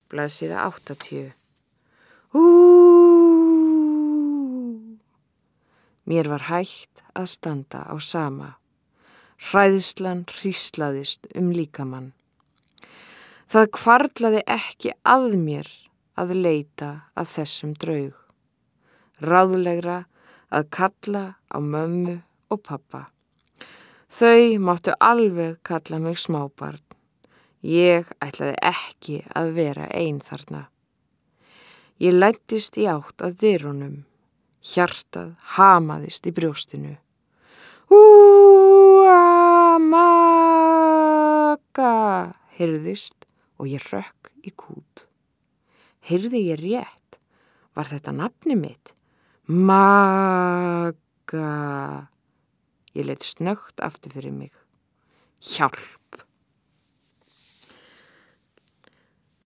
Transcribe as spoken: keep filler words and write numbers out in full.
blaðsíða áttatíu. Ú! Mér var hægt að standa á sama. Hræðslan hríslaðist um líkamann. Það hvarflaði ekki að mér að leita að þessum draug. Ráðlegra að kalla á mömmu og pappa. Þau máttu alveg kalla mig smábarn. Ég ætlaði ekki að vera ein þarna. Ég læddist í átt að dyrunum. Hjartað hamaðist í brjóstinu. Úa, Magga, heyrðist og ég hrökk í kút. Heyrði ég rétt? Var þetta nafni mitt? Magga. Ég leit snöggt aftur fyrir mig. Hjálp!